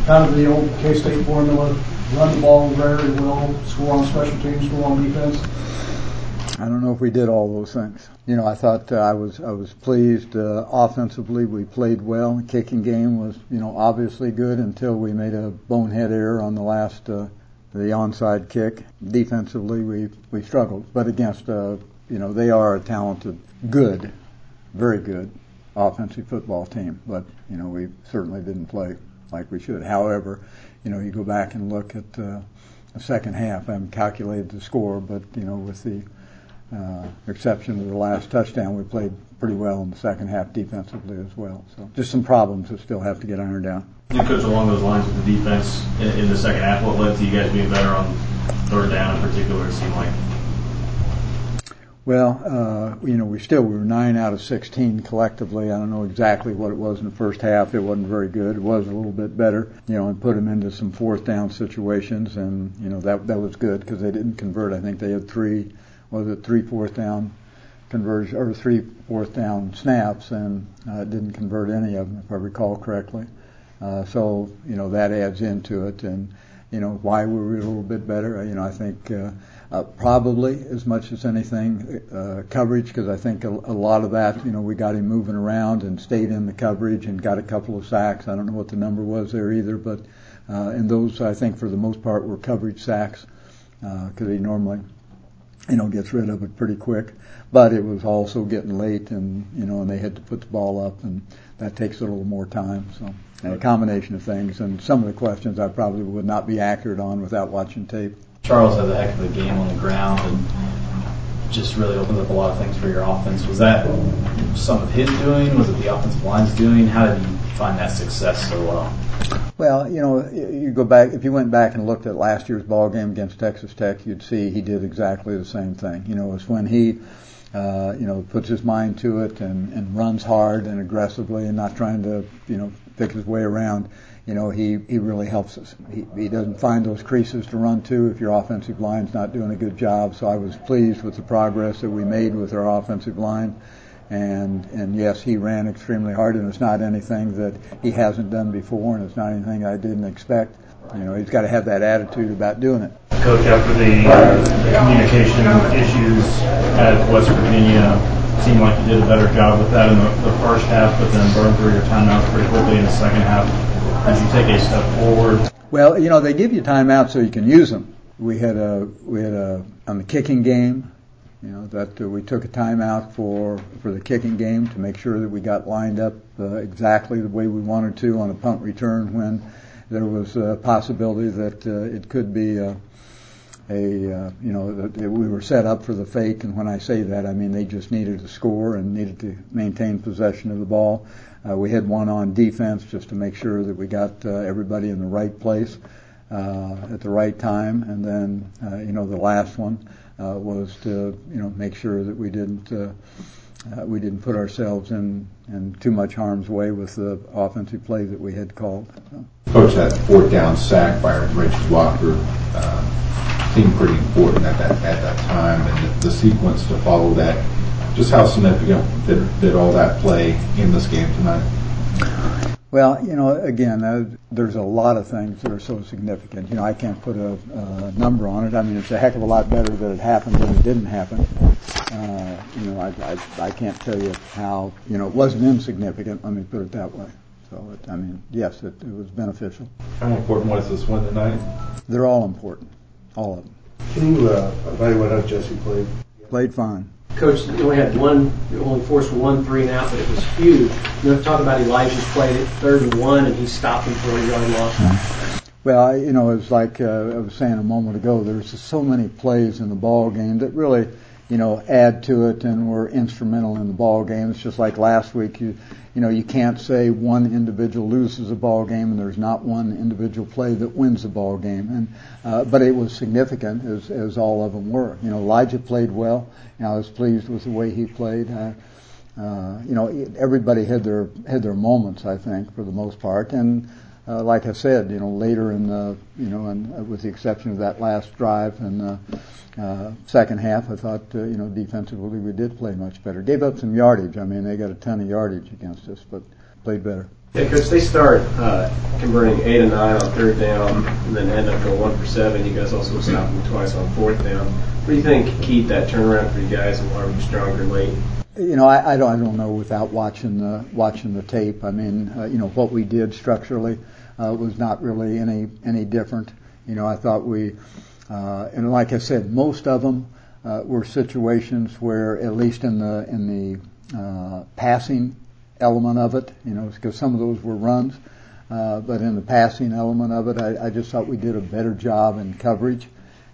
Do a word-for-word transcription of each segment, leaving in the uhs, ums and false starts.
kind of the old K-State formula, run the ball very well, score on special teams, score on defense? I don't know if we did all those things. You know, I thought uh, I was I was pleased. Uh, offensively, we played well. The kicking game was, you know, obviously good until we made a bonehead error on the last uh, the onside kick. Defensively, we we struggled, but against uh, you know, they are a talented, good, very good offensive football team. But you know, we certainly didn't play like we should. However, you know, you go back and look at uh, the second half. I haven't calculated the score, but you know, with the Uh, exception of the last touchdown, we played pretty well in the second half defensively as well. So just some problems that still have to get ironed out. You coach along those lines with the defense in, in the second half. What led to you guys being better on third down in particular, it seemed like? Well, uh, you know, we still, we were nine out of sixteen collectively. I don't know exactly what it was in the first half. It wasn't very good. It was a little bit better, you know, and put them into some fourth down situations. And, you know, that, that was good because they didn't convert. I think they had three was it three fourth down conversion or three fourth down snaps, and uh, didn't convert any of them, if I recall correctly. Uh, so you know, that adds into it, and you know, why we were a little bit better. You know, I think uh, uh, probably as much as anything uh, coverage, because I think a, a lot of that, you know, we got him moving around and stayed in the coverage and got a couple of sacks. I don't know what the number was there either, but uh, and those I think for the most part were coverage sacks because uh, he normally, you know, gets rid of it pretty quick. But it was also getting late, and you know, and they had to put the ball up, and that takes a little more time. So, and a combination of things, and some of the questions I probably would not be accurate on without watching tape. Charles had a heck of a game on the ground, and just really opened up a lot of things for your offense. Was that some of his doing? Was it the offensive line's doing? How did you find that success so well? Well, you know, you go back, if you went back and looked at last year's ball game against Texas Tech, you'd see he did exactly the same thing. You know, it's when he, uh, you know, puts his mind to it and, and runs hard and aggressively and not trying to, you know, pick his way around. You know, he, he really helps us. He, he doesn't find those creases to run to if your offensive line's not doing a good job. So I was pleased with the progress that we made with our offensive line. And, and yes, he ran extremely hard, and it's not anything that he hasn't done before, and it's not anything I didn't expect. You know, he's got to have that attitude about doing it. Coach, after the, uh, the communication issues at West Virginia, it seemed like you did a better job with that in the, the first half, but then burned through your timeouts pretty quickly in the second half. Did you take a step forward? Well, you know, they give you timeouts so you can use them. We had a we had a on the kicking game. You know, that uh, we took a timeout for, for the kicking game to make sure that we got lined up uh, exactly the way we wanted to on a punt return when there was a possibility that uh, it could be a, a uh, you know, that we were set up for the fake. And when I say that, I mean they just needed to score and needed to maintain possession of the ball. Uh, we had one on defense just to make sure that we got uh, everybody in the right place uh, at the right time. And then, uh, you know, the last one Uh, was to, you know, make sure that we didn't uh, uh, we didn't put ourselves in, in too much harm's way with the offensive play that we had called. So. Coach, that fourth down sack by Reggie Walker uh, seemed pretty important at that at that time, and the, the sequence to follow that. Just how significant did, did all that play in this game tonight? Well, you know, again, uh, there's a lot of things that are so significant. You know, I can't put a, a number on it. I mean, it's a heck of a lot better that it happened than it didn't happen. Uh, you know, I, I, I can't tell you how, you know, it wasn't insignificant, let me put it that way. So, it, I mean, yes, it, it was beneficial. How important was this win tonight? They're all important, all of them. Can you uh, evaluate how Jesse played? Played fine. Coach, you only had one, you only forced one three and out, but it was huge. You know, talk about Elijah's play at third and one, and he stopped him for a yard loss. Mm-hmm. Well, I, you know, it's like uh, I was saying a moment ago, there's just so many plays in the ball game that really, you know, add to it and were instrumental in the ball game. It's just like last week, you, you know, you can't say one individual loses a ball game and there's not one individual play that wins the ball game. And uh, but it was significant, as as all of them were. You know, Elijah played well. You know, I was pleased with the way he played. Uh, uh, you know, everybody had their had their moments, I think, for the most part. And uh, like I said, you know, later in the, you know, and uh, with the exception of that last drive and uh, uh, second half, I thought, uh, you know, defensively we did play much better. Gave up some yardage. I mean, they got a ton of yardage against us, but played better. Yeah, Coach, they start uh, converting eight and nine on third down and then end up going one for seven. You guys also stopped them twice on fourth down. What do you think keyed that turnaround for you guys, and why were you stronger late? You know, I, I don't, I don't know without watching the watching the tape. I mean, uh, you know, what we did structurally uh, was not really any any different. You know, I thought we, uh, and like I said, most of them uh, were situations where, at least in the in the uh, passing element of it, you know, because some of those were runs, uh, but in the passing element of it, I, I just thought we did a better job in coverage,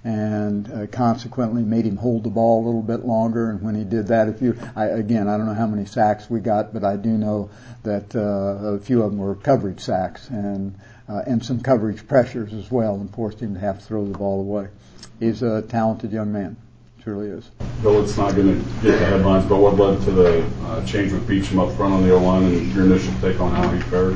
and uh, consequently made him hold the ball a little bit longer. And when he did that, if you, I, again, I don't know how many sacks we got, but I do know that uh, a few of them were coverage sacks and uh, and some coverage pressures as well, and forced him to have to throw the ball away. He's a talented young man. Surely is. Bill, it's not going to get the headlines, but what led to the uh, change with Beacham up front on the O-line, and your initial take on how he fared?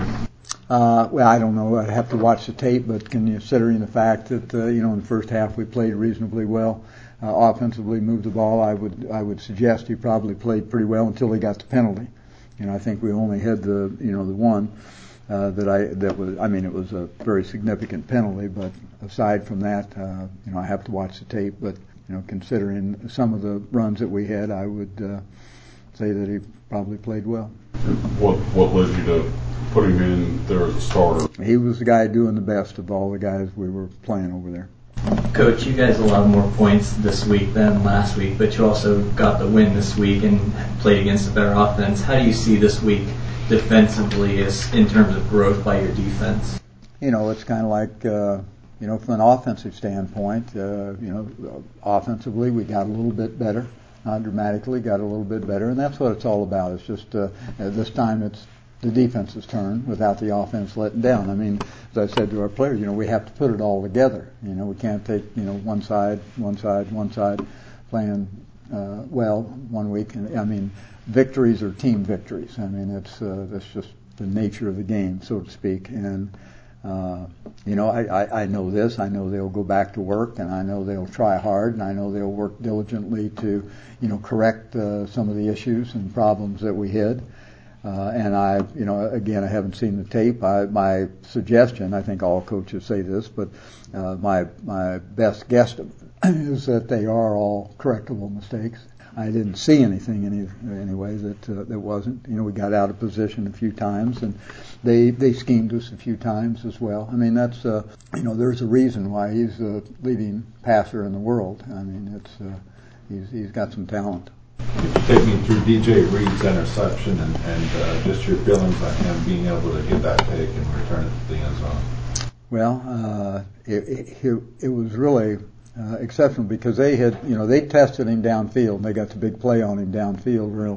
Uh, well, I don't know. I'd have to watch the tape, but considering the fact that, uh, you know, in the first half we played reasonably well, uh, offensively moved the ball, I would I would suggest he probably played pretty well until he got the penalty. You know, I think we only had the, you know, the one uh, that I, that was, I mean, it was a very significant penalty, but aside from that, uh, you know, I have to watch the tape, but you know, considering some of the runs that we had, I would uh, say that he probably played well. What what led you to put him in there as a starter? He was the guy doing the best of all the guys we were playing over there. Coach, you guys allowed more points this week than last week, but you also got the win this week and played against a better offense. How do you see this week defensively as in terms of growth by your defense? You know, it's kind of like, uh, you know, from an offensive standpoint, uh, you know, offensively we got a little bit better, not dramatically, got a little bit better, and that's what it's all about. It's just uh, this time it's the defense's turn without the offense letting down. I mean, as I said to our players, you know, we have to put it all together. You know, we can't take, you know, one side, one side, one side playing uh, well one week. And I mean, victories are team victories. I mean, it's uh, that's just the nature of the game, so to speak. And Uh, you know, I, I, I know this. I know they'll go back to work, and I know they'll try hard, and I know they'll work diligently to, you know, correct uh, some of the issues and problems that we had. Uh, and I, you know, again, I haven't seen the tape. I, my suggestion, I think all coaches say this, but uh, my my best guess is that they are all correctable mistakes. I didn't see anything any, anyway that uh, that wasn't. You know, we got out of position a few times, and they they schemed us a few times as well. I mean, that's uh, you know, there's a reason why he's the leading passer in the world. I mean, it's uh, he's he's got some talent. Take me through D J Reed's interception and, and uh, just your feelings on him being able to get that pick and return it to the end zone. Well, uh, it, it, it was really uh, exceptional because they had, you know, they tested him downfield and they got the big play on him downfield, real,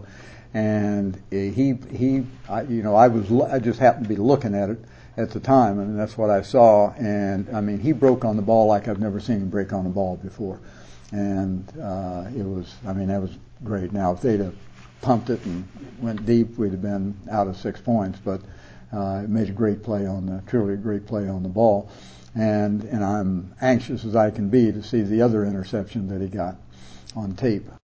and he he, I, you know, I was I just happened to be looking at it at the time, and that's what I saw. And I mean, he broke on the ball like I've never seen him break on the ball before, and uh, it was, I mean, that was great. Now, if they'd have pumped it and went deep, we'd have been out of six points. But uh, it made a great play on the, truly a great play on the ball. And and I'm anxious as I can be to see the other interception that he got on tape.